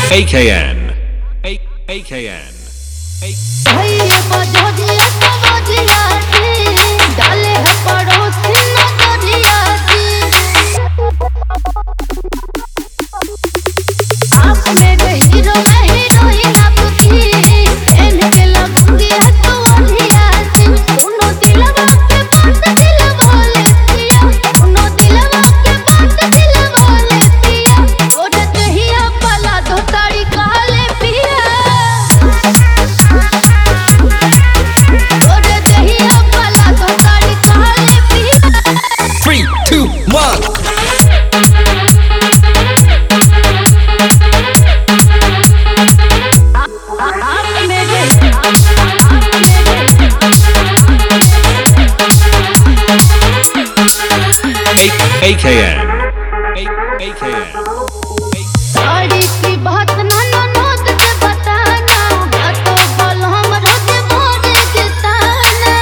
AKN. AKN. AKN. AKN. Sari की बात ना नोट के बताना, या तो बोल हम रोज मोड़ के ताना।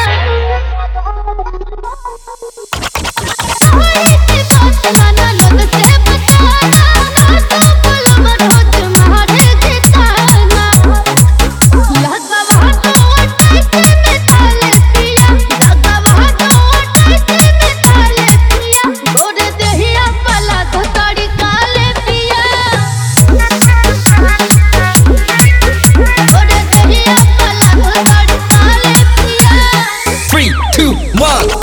साड़ी की बात ना नोट से बताना, या तो बोल हम रोज मोड़ के ताना। लगा वहाँ तो अटैच में ताले पिया, लगा वहाँ तो अटैच में ताले पिया। गोरे देहिया पला तो साड़ी काले पिया, गोरे देहिया पला तो साड़ी काले पिया। 3, 2, 1.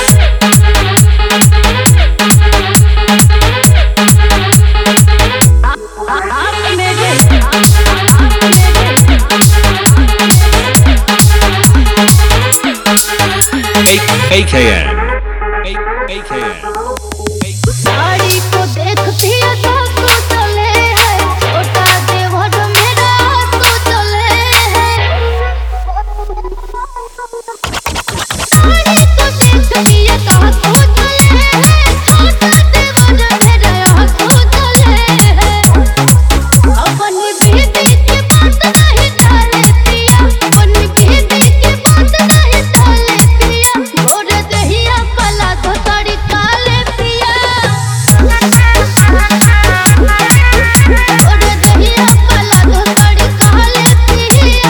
AKN. AKN. साड़ी को देखती है तो चले है, छोटा देवर मेरा तो चले है। साड़ी को देखती है तो चले है, छोटा देवर मेरा तो चले है। अपनी बीवी की बात नहीं टाले पिया, अपनी बीवी की बात नहीं टाले पिया। गोरे देहिया पला तो साड़ी काले पिया, गोरे देहिया पला तो साड़ी काले पिया।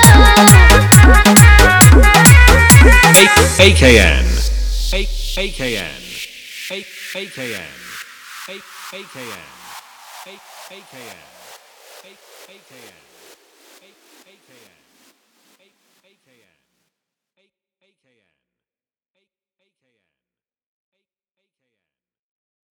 AKN. AKN. AKN. AKN. AKN. AKN.